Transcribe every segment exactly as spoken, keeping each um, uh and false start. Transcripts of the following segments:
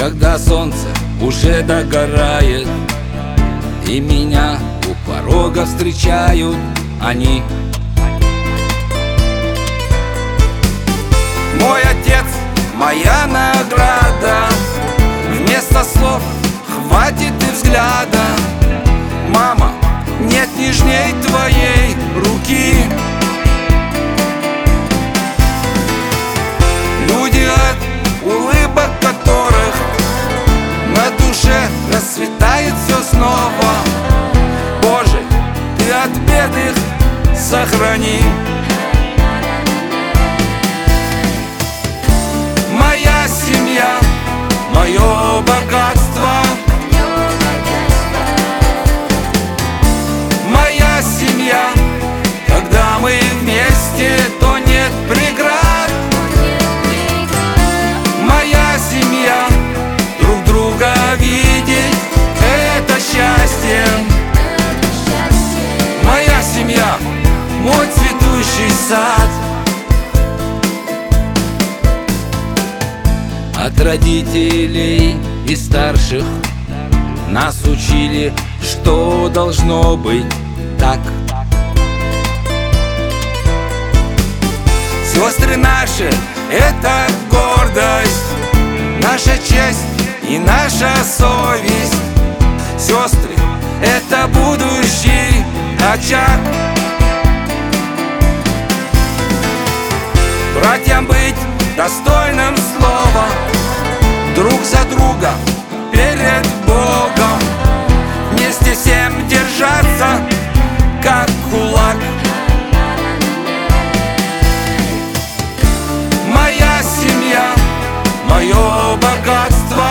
когда солнце уже догорает, и меня у порога встречают они. Мой отец, моя награда, вместо слов хватит и взгляда. Мама, нет нежней твоей руки. Люди, от улыбок которых на душе расцветает все снова. Боже, ты от бед их сохрани. Моя семья, мое богатство. Моя семья, когда мы вместе, то нет преград. Моя семья, друг друга видеть — это счастье. Моя семья, мой цветущий сад. От родителей и старших нас учили, что должно быть так. Сестры наши — это гордость, наша честь и наша совесть. Сестры — это будущий очаг. Братьям быть достойным слова, друг за друга перед Богом, вместе всем держаться, как кулак. Моя семья, мое богатство.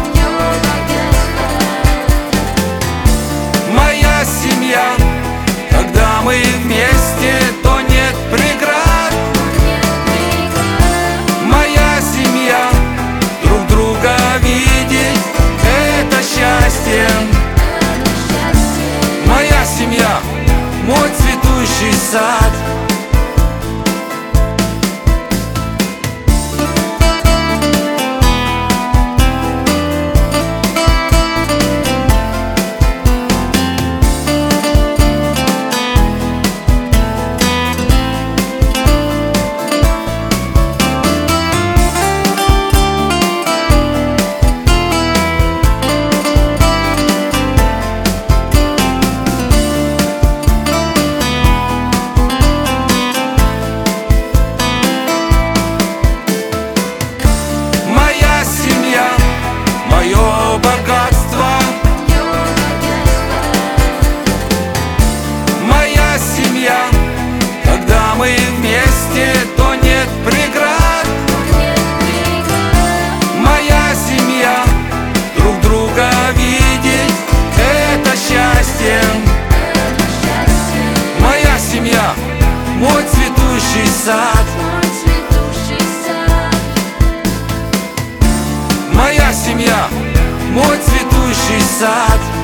Моя семья, когда мы вместе, то нет преград. Моя семья, друг друга видеть — это счастье. Моя семья, мой цветущий сад. Мое богатство. Моя семья, когда мы вместе, то нет преград. Моя семья, друг друга видеть — это счастье. Моя семья, мой цветущий сад. Моя семья, мой цветущий сад.